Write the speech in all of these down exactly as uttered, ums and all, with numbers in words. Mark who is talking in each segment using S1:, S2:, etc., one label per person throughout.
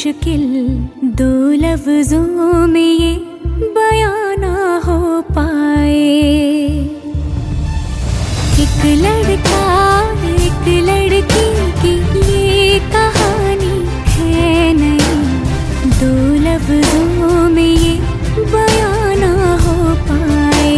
S1: मुश्किल दो लफ्जों में ये बयां ना हो पाए। एक लड़का एक लड़की की ये कहानी है नहीं, दो लफ्जों में ये बयां ना हो पाए।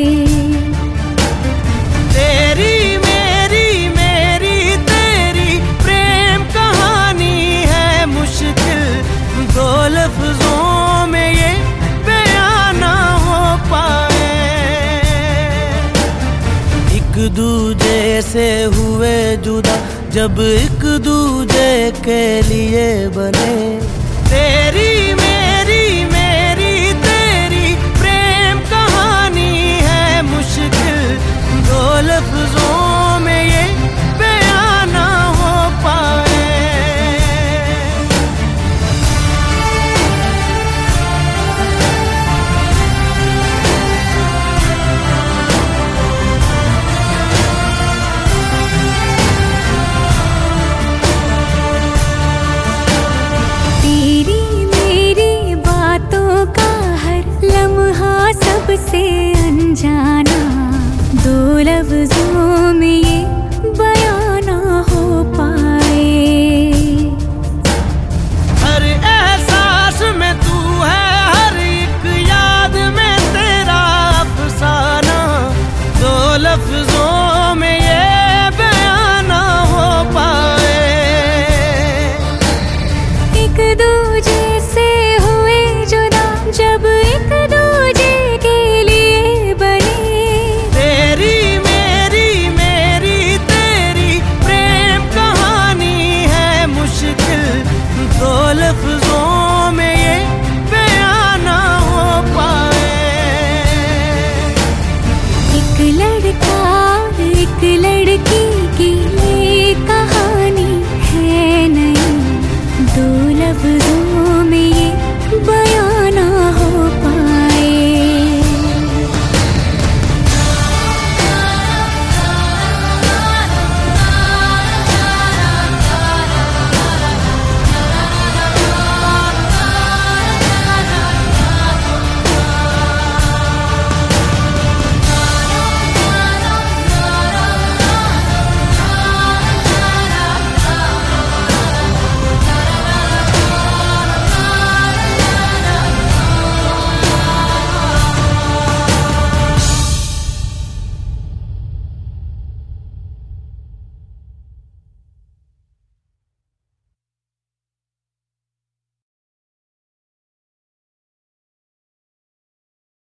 S2: तेरी मेरी मेरी तेरी प्रेम कहानी है मुश्किल, दो लफ्जों में ये बयां ना हो पाए। एक दूजे से हुए जुदा जब एक दूजे के लिए बने, तेरी मेरी मेरी तेरी प्रेम कहानी है मुश्किल, दो लफ्जों में ये बयां ना हो पाए।
S1: तेरी मेरी बातों का हर लम्हा सबसे अनजाना, दो लफ्जों में ये बयां ना हो पाए।
S2: हर एहसास में तू है, हर एक याद में तेरा अफसाना, दो लफ्जों में ये बयां ना हो पाए।
S1: एक दूजे से हुए जुदा जब एक दूजे के लिए बने,
S2: तेरी मेरी मेरी तेरी प्रेम कहानी है मुश्किल, दो लफ्जों में ये बयां ना हो पाए।
S1: एक लड़का एक लड़की की